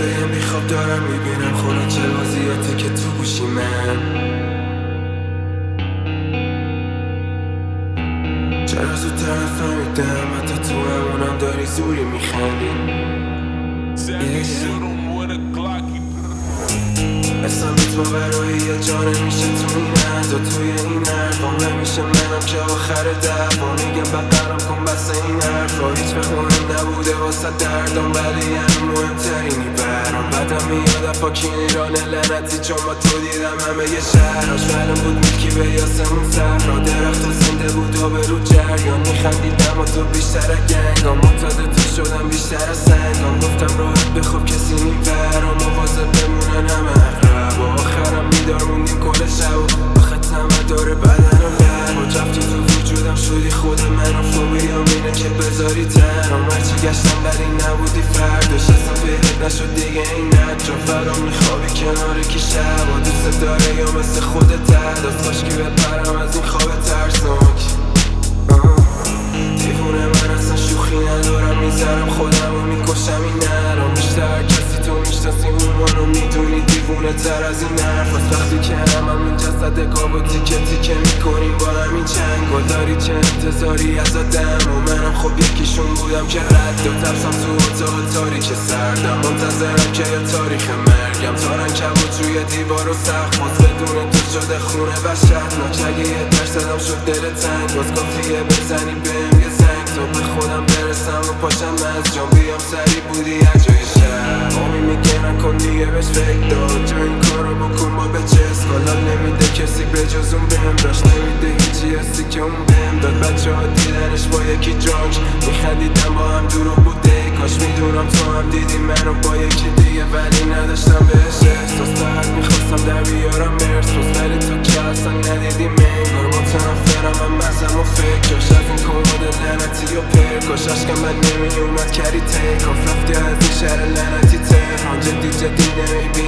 شبای بیخواب دارم میبینم خورا جلوزیاتی که تو گوشی من. چرا زودتر نفهمیدم حتی تو همونم داری زوری میخندی. اصلا تو برای یه جانه میشه تو این عرض و توی این حرفا نمیشه منم که آخر دفعا میگم بقرم کن بس این حرفا هیچ وقت مهم نبوده واسه دردم ولی همین مهمترینی برام. بعدم میاد افاکینی رانه لعنتی چون با تو دیدم همه یه شهراش معلوم بود میلکی به یاسمون صحرا درخت و زنده بود و به رو جریان میخندیدم و تو بیشتر گنگام معتاد تو شدم بیشتر از سنگام. گفتم راحت بخواب کسی میبرم مواظب بمونن همه و آخرم بیدار موندیم کل شب و خطمه داره بدن و لب و رفتی تو وجودم شدی خود من و فوبیام اینه که بذاری تنم. هرچی گشتم ولی نبودی فرداش اصلا پیدت نشد دیگه این نجا فرام میخوابی کنار کی شب و دوست داره یا مثل خودت دست باش که بپرم از این خواب ترسناک. دیوونه من اصلا شوخی ندارم میذارم خودم و میکشم این نرام. بیشتر کسی تو میشناسی اون منو میدونی دیوونه تر از این حرف هست. وقتی که هممون جسد قاب و تیکه تیکه میکنیم با همین چنگ و داری چه انتظاری از آدم و منم خب یکیشون بودم که رد و ترسم تو اتاق تاریک سردم منتظرم که یا تاریخ مرگم تارن کبود توی دیوار و سخت باز بدون تو شده خونه وحشتناک. اگه یه درصدم شد دل تنگ باز کافیه بزنی بهم یه زنگ تا به خودم برسم و پاشم از جام بیام سری بودی از جای شهر. آمی میگه نکن دیگه بهش فکر داد جا این کارو بکن با به چست حالا نمیده کسی به جز اون بهم داشت نمیده هیچی هستی که اون بهم داد. بچه ها دیدنش با یکی جانج میخندیدم با هم دروغ بوده کاش میدونم تو هم دیدی منو با یکی دیگه ولی نداشتم بهش احساس. فقط میخواستم در بیارم مرس ولی تو که اصلا ندیدی منگار متنفرم من مزم و فکرش از این کمد لعنتی و پرکاش عشقم من نمیومد کری تکاف رفتی از این شهر لعنتی تهران جدی نمیبینی